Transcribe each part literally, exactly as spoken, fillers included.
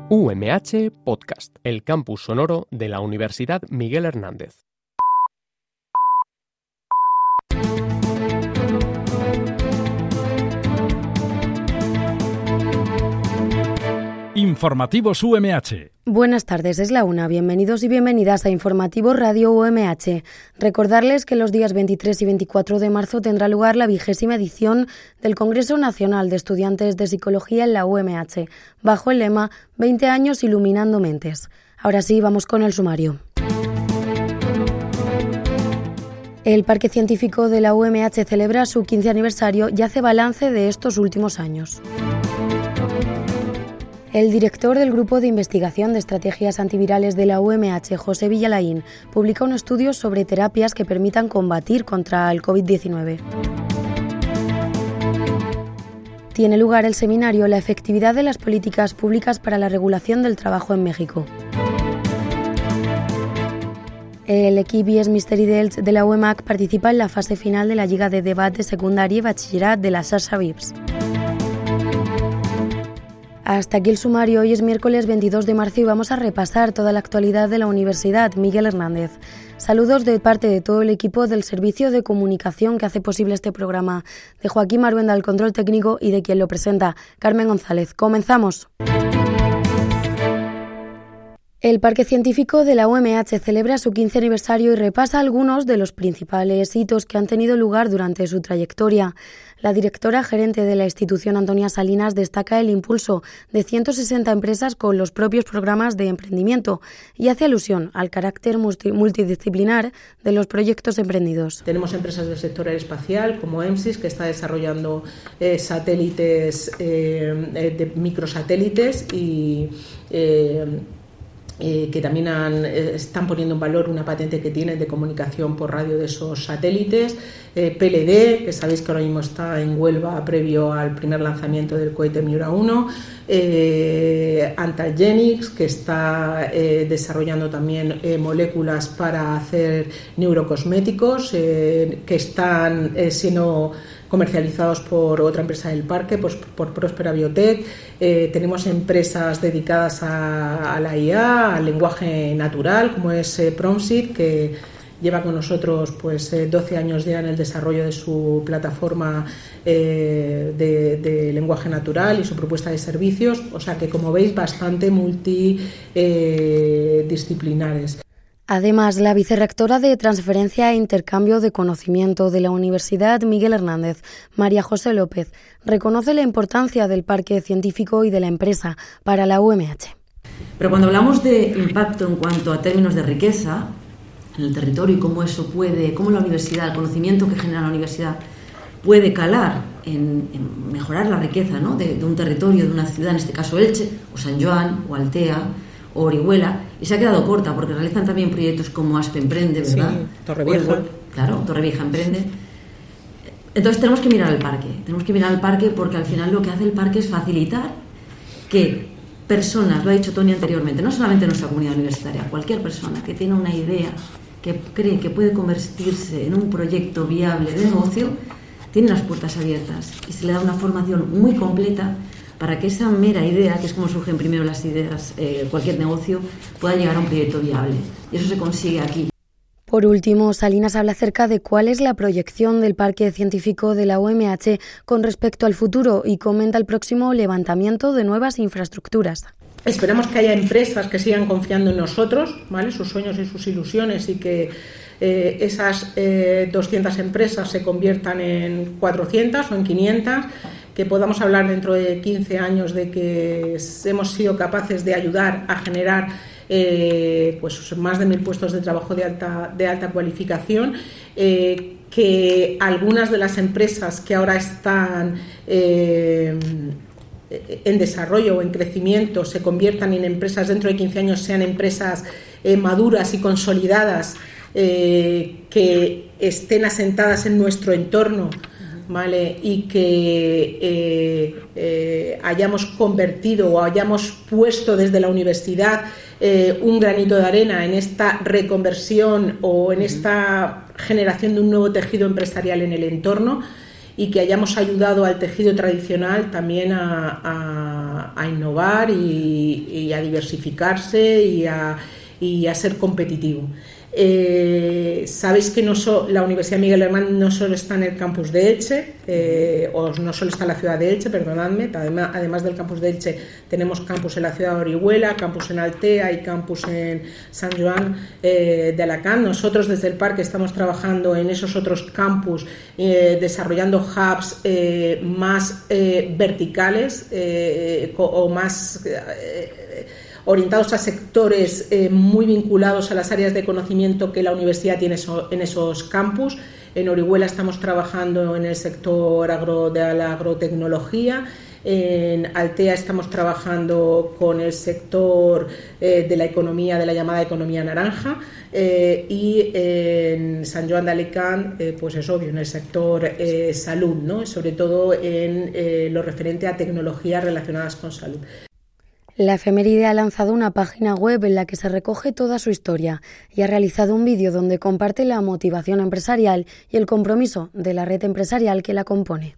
U M H Podcast, el campus sonoro de la Universidad Miguel Hernández. Informativos U M H. Buenas tardes, es la una. Bienvenidos y bienvenidas a Informativos Radio U M H. Recordarles que los días veintitrés y veinticuatro de marzo tendrá lugar la vigésima edición del Congreso Nacional de Estudiantes de Psicología en la U M H, bajo el lema veinte años iluminando mentes. Ahora sí, vamos con el sumario. El Parque Científico de la U M H celebra su quince aniversario y hace balance de estos últimos años. El director del Grupo de Investigación de Estrategias Antivirales de la U M H, José Villalain, publica un estudio sobre terapias que permitan combatir contra el covid diecinueve. Tiene lugar el seminario La efectividad de las políticas públicas para la regulación del trabajo en México. El equipo I E S Misteri d'Elx de la U M A C participa en la fase final de la Lliga de Debat de Secundaria y Bachillerat de la Sasha Vips. Hasta aquí el sumario. Hoy es miércoles veintidós de marzo y vamos a repasar toda la actualidad de la Universidad Miguel Hernández. Saludos de parte de todo el equipo del Servicio de Comunicación que hace posible este programa, de Joaquín Maruenda al control técnico y de quien lo presenta, Carmen González. ¡Comenzamos! El Parque Científico de la U M H celebra su quince aniversario y repasa algunos de los principales hitos que han tenido lugar durante su trayectoria. La directora gerente de la institución, Antonia Salinas, destaca el impulso de ciento sesenta empresas con los propios programas de emprendimiento y hace alusión al carácter multidisciplinar de los proyectos emprendidos. Tenemos empresas del sector aeroespacial como EMSIS, que está desarrollando eh, satélites, eh, de microsatélites y eh, Eh, que también han, eh, están poniendo en valor una patente que tienen de comunicación por radio de esos satélites. eh, P L D, que sabéis que ahora mismo está en Huelva previo al primer lanzamiento del cohete Miura uno. eh, Antalgenics, que está eh, desarrollando también eh, moléculas para hacer neurocosméticos eh, que están eh, siendo comercializados por otra empresa del parque, pues por Próspera Biotech. Eh, tenemos empresas dedicadas a, a la I A, al lenguaje natural, como es eh, Promsit, que lleva con nosotros pues eh, doce años ya en el desarrollo de su plataforma eh, de, de lenguaje natural y su propuesta de servicios. O sea que, como veis, bastante multidisciplinares. Además, la vicerrectora de Transferencia e Intercambio de Conocimiento de la Universidad Miguel Hernández, María José López, reconoce la importancia del parque científico y de la empresa para la U M H. Pero cuando hablamos de impacto en cuanto a términos de riqueza en el territorio y cómo eso puede, cómo la universidad, el conocimiento que genera la universidad puede calar en, en mejorar la riqueza, ¿no?, de, de un territorio, de una ciudad, en este caso Elche, o San Joan, o Altea, o Orihuela, y se ha quedado corta porque realizan también proyectos como ASPE Emprende, ¿verdad? Sí, Torrevieja. Claro, Torrevieja Emprende. Entonces tenemos que mirar al parque, tenemos que mirar al parque porque al final lo que hace el parque es facilitar que personas, lo ha dicho Tony anteriormente, no solamente nuestra comunidad universitaria, cualquier persona que tiene una idea, que cree que puede convertirse en un proyecto viable de negocio, tiene las puertas abiertas y se le da una formación muy completa para que esa mera idea, que es como surgen primero las ideas, eh, cualquier negocio, pueda llegar a un proyecto viable. Y eso se consigue aquí. Por último, Salinas habla acerca de cuál es la proyección del Parque Científico de la U M H con respecto al futuro y comenta el próximo levantamiento de nuevas infraestructuras. Esperamos que haya empresas que sigan confiando en nosotros, ¿vale?, sus sueños y sus ilusiones, y que eh, esas eh, doscientas empresas se conviertan en cuatrocientas o en quinientas, que podamos hablar dentro de quince años de que hemos sido capaces de ayudar a generar eh, pues más de mil puestos de trabajo de alta, de alta cualificación, eh, que algunas de las empresas que ahora están eh, en desarrollo o en crecimiento se conviertan en empresas dentro de quince años, sean empresas eh, maduras y consolidadas, eh, que estén asentadas en nuestro entorno, ¿vale?, y que eh, eh, hayamos convertido o hayamos puesto desde la universidad eh, un granito de arena en esta reconversión o en esta generación de un nuevo tejido empresarial en el entorno, y que hayamos ayudado al tejido tradicional también a, a, a innovar y, y a diversificarse y a, y a ser competitivo. Eh, sabéis que no so, la Universidad Miguel Hernández no solo está en el campus de Elche, eh, o no solo está en la ciudad de Elche, perdonadme, además, además del campus de Elche tenemos campus en la ciudad de Orihuela, campus en Altea y campus en San Joan eh, de Alacant. Nosotros desde el parque estamos trabajando en esos otros campus, eh, desarrollando hubs eh, más eh, verticales eh, o más... Eh, orientados a sectores eh, muy vinculados a las áreas de conocimiento que la universidad tiene so, en esos campus. En Orihuela estamos trabajando en el sector agro, de la agrotecnología. En Altea estamos trabajando con el sector eh, de la economía, de la llamada economía naranja, eh, y en San Joan de Alacant, eh, pues es obvio, en el sector eh, salud, ¿no? Sobre todo en eh, lo referente a tecnologías relacionadas con salud. La efeméride ha lanzado una página web en la que se recoge toda su historia y ha realizado un vídeo donde comparte la motivación empresarial y el compromiso de la red empresarial que la compone.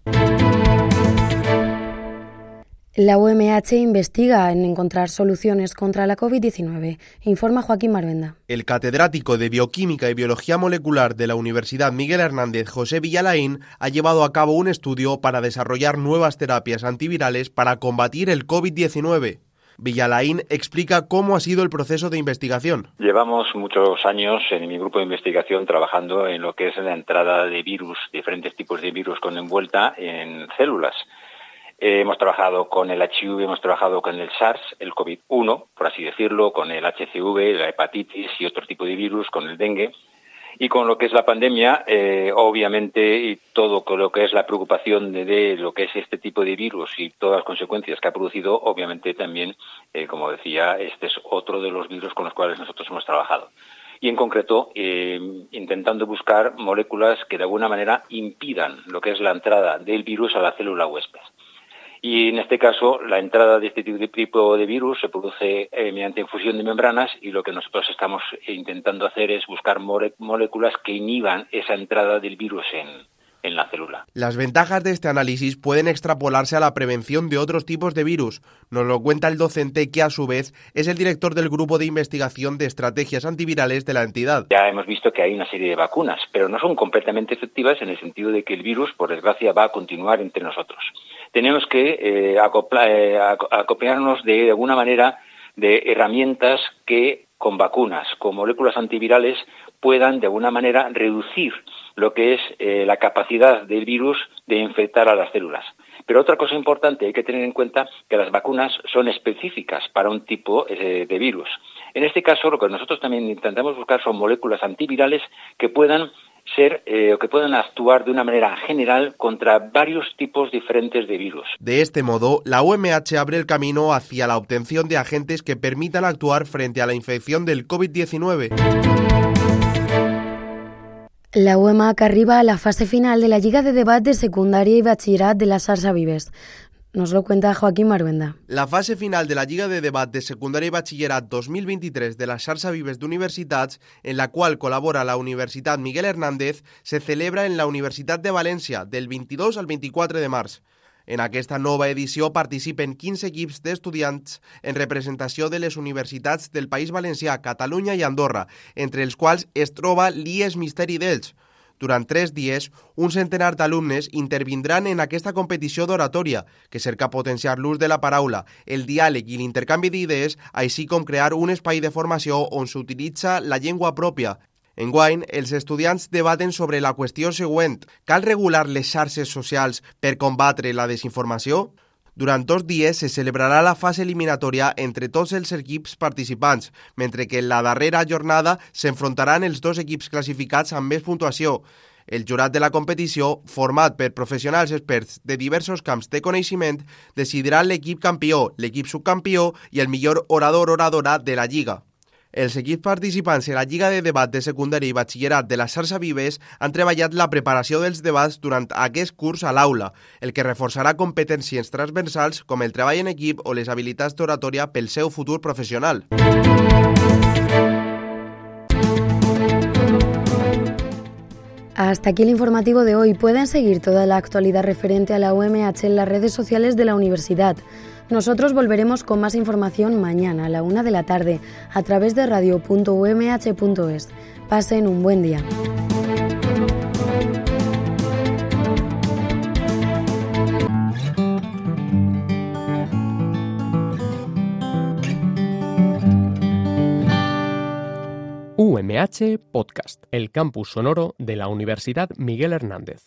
La U M H investiga en encontrar soluciones contra la COVID diecinueve, informa Joaquín Maruenda. El catedrático de Bioquímica y Biología Molecular de la Universidad Miguel Hernández, José Villalain, ha llevado a cabo un estudio para desarrollar nuevas terapias antivirales para combatir el COVID diecinueve. Villalain explica cómo ha sido el proceso de investigación. Llevamos muchos años en mi grupo de investigación trabajando en lo que es la entrada de virus, diferentes tipos de virus con envuelta en células. Eh, hemos trabajado con el H I V, hemos trabajado con el SARS, el COVID uno, por así decirlo, con el H C V, la hepatitis y otro tipo de virus, con el dengue. Y con lo que es la pandemia, eh, obviamente, y todo con lo que es la preocupación de, de lo que es este tipo de virus y todas las consecuencias que ha producido, obviamente también, eh, como decía, este es otro de los virus con los cuales nosotros hemos trabajado. Y en concreto, eh, intentando buscar moléculas que de alguna manera impidan lo que es la entrada del virus a la célula huésped. Y en este caso, la entrada de este tipo de virus se produce eh, mediante infusión de membranas, y lo que nosotros estamos intentando hacer es buscar mole- moléculas que inhiban esa entrada del virus en, en la célula. Las ventajas de este análisis pueden extrapolarse a la prevención de otros tipos de virus. Nos lo cuenta el docente que, a su vez, es el director del Grupo de Investigación de Estrategias Antivirales de la entidad. Ya hemos visto que hay una serie de vacunas, pero no son completamente efectivas en el sentido de que el virus, por desgracia, va a continuar entre nosotros. Tenemos que eh, acopla, eh, acopiarnos de alguna manera de herramientas que con vacunas, con moléculas antivirales, puedan de alguna manera reducir lo que es eh, la capacidad del virus de infectar a las células. Pero otra cosa importante, hay que tener en cuenta que las vacunas son específicas para un tipo eh, de virus. En este caso, lo que nosotros también intentamos buscar son moléculas antivirales que puedan ser eh, o que puedan actuar de una manera general contra varios tipos diferentes de virus. De este modo, la U M H abre el camino hacia la obtención de agentes que permitan actuar frente a la infección del COVID diecinueve. La U M H arriba a la fase final de la Lliga de Debat de Secundaria y Batxillerat de la Xarxa Vives. Nos lo cuenta Joaquín Maruenda. La fase final de la Lliga de Debat de Secundària i Batxillerat dos mil vint-i-tres de la Xarxa Vives d'Universitats, en la qual colabora la Universitat Miguel Hernández, se celebra en la Universitat de València del vint-i-dos al vint-i-quatre de març. En aquesta nova edició participen quinze equips d'estudiants en representació de les universitats del País Valencià, Catalunya i Andorra, entre els quals es troba l'I E S Misteri d'Elx. Durant tres dies, un centenar d'alumnes intervindran en aquesta competició d'oratòria, que cerca potenciar l'ús de la paraula, el diàleg i l'intercanvi d'idees, així com crear un espai de formació on s'utilitza la llengua pròpia. Enguany, els estudiants debaten sobre la qüestió següent: cal regular les xarxes socials per combatre la desinformació? Durant dos dies se celebrarà la fase eliminatòria entre tots els equips participants, mentre que en la darrera jornada s'enfrontaran els dos equips classificats amb més puntuació. El jurat de la competició, format per professionals experts de diversos camps de coneixement, decidirà l'equip campió, l'equip subcampió i el millor orador-oradora de la Lliga. Els equips participants en la Lliga de Debat de Secundària i Batxillerat de la Xarxa Vives han treballat la preparació dels debats durant aquest curs a l'aula, el que reforçarà competències transversals com el treball en equip o les habilitats d'oratòria pel seu futur professional. Hasta aquí el informativo de hoy. Pueden seguir toda la actualidad referente a la U M H en las redes sociales de la universidad. Nosotros volveremos con más información mañana a la una de la tarde a través de radio punto u m h punto es. Pasen un buen día. U M H Podcast, el campus sonoro de la Universidad Miguel Hernández.